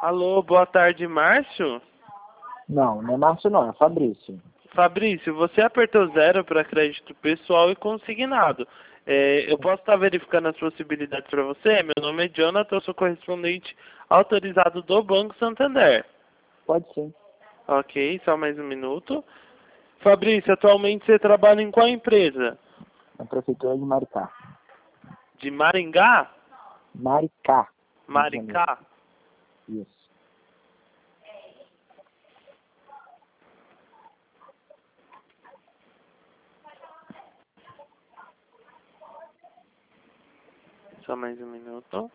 Alô, boa tarde, Márcio? Não, não é Márcio não, é Fabrício. Fabrício, você apertou 0 para crédito pessoal e consignado. Eu posso estar verificando as possibilidades para você? Meu nome é Jonathan, eu sou correspondente autorizado do Banco Santander. Pode sim. Ok, só mais um minuto. Fabrício, atualmente você trabalha em qual empresa? Na prefeitura de Maricá. De Maringá? Maricá. Rio de Janeiro. Maricá? Isso. Só mais um minuto.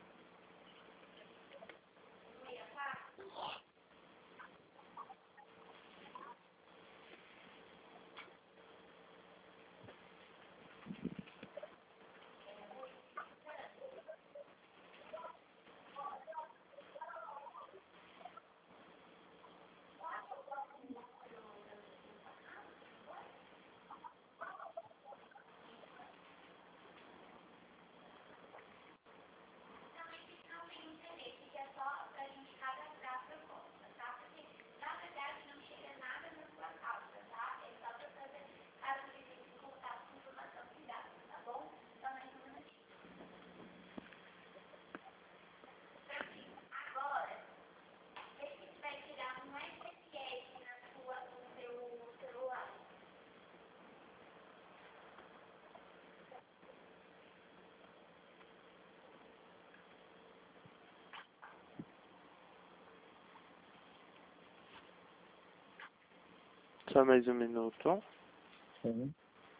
Só mais um minuto. Sim.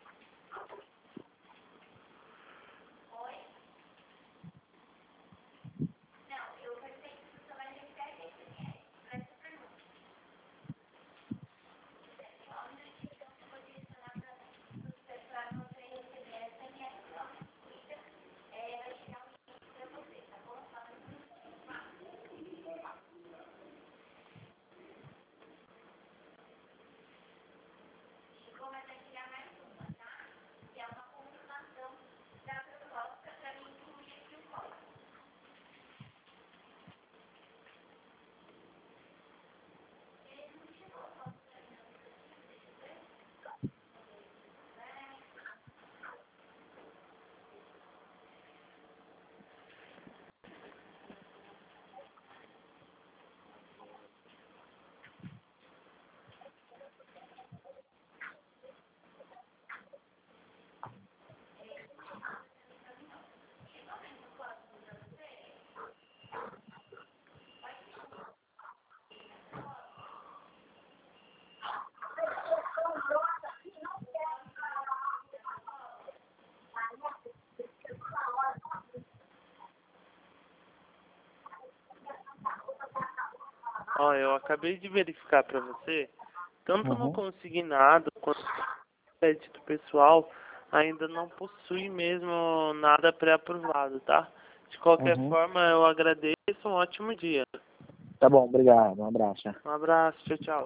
Ó, eu acabei de verificar para você, tanto no consignado quanto no crédito pessoal, ainda não possui mesmo nada pré-aprovado, tá? De qualquer forma, eu agradeço, um ótimo dia. Tá bom, obrigado. Um abraço. Um abraço, tchau, tchau.